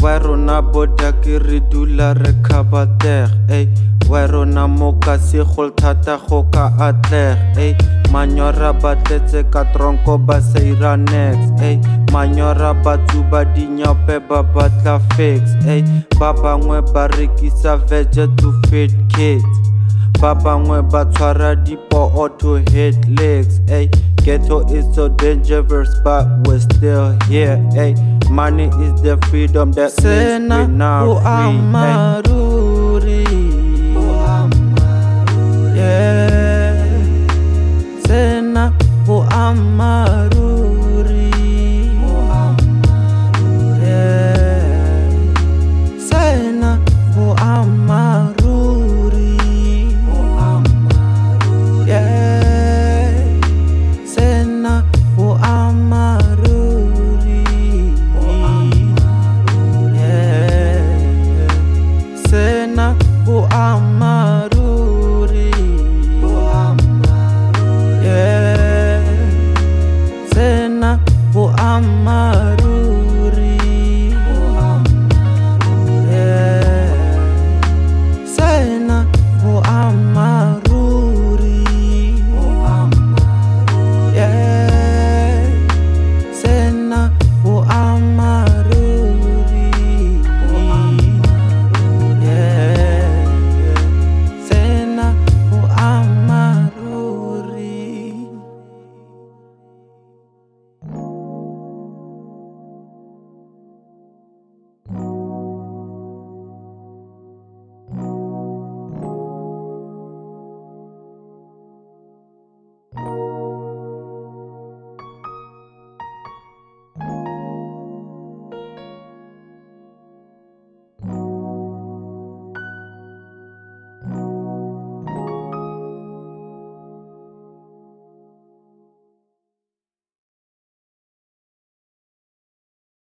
rona boda ke re dula re khabater wa rona moka se khol thata go ka atleg manyora ba tletse ka tronko ba seira next manyora ba tsuba dinyape ba batla fix ba bangwe ba rekisa vege to feed kids ba bangwe ba tshwara dipo to hit legs ghetto is so dangerous but we're still here money is the freedom that means we're now free yeah Sena bu amaru